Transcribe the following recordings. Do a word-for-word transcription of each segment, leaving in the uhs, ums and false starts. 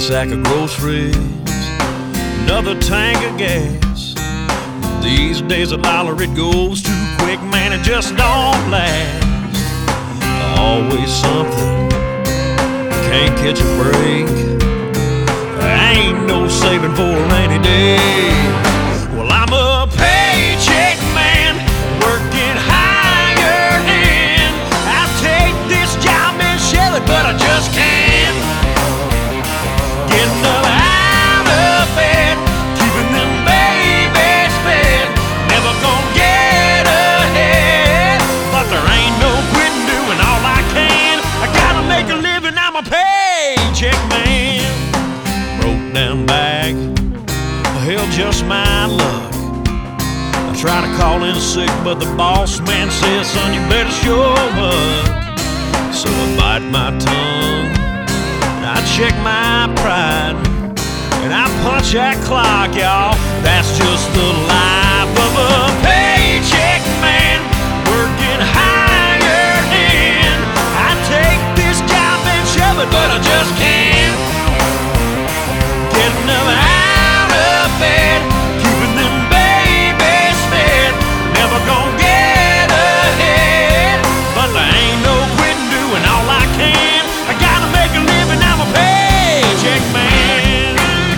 sack of groceries, another tank of gas. These days a dollar, it goes too quick, man, it just don't last. Always something, can't catch a break. Ain't no saving for a rainy day. Well, I'm a paycheck man, working hired hand. I take this job and shell it, but I just can't get enough out of bed, keeping them babies fed. Never gonna get ahead, but there ain't no quitting doing all I can. I gotta make a living, I'm a paycheck man. Broke down back, hell, just my luck. I try to call in sick, but the boss man says, son, you better show up. So I bite my tongue, I check my pride, and I punch that clock, y'all. That's just the life of a paycheck man, working hired hand. I take this job and shove it, but I just can't get enough out of bed, keeping them babies fed. Never gonna get ahead, but there ain't no quitting doing all I can. I gotta make a living, I'm a paycheck man.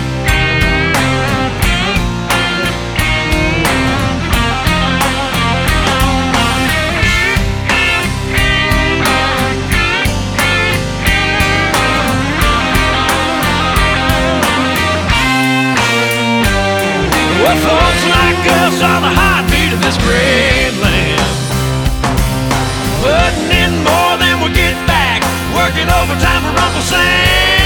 Well, folks like us are the heartbeat of this great land, putting in more than we get back, working overtime for Uncle Sam.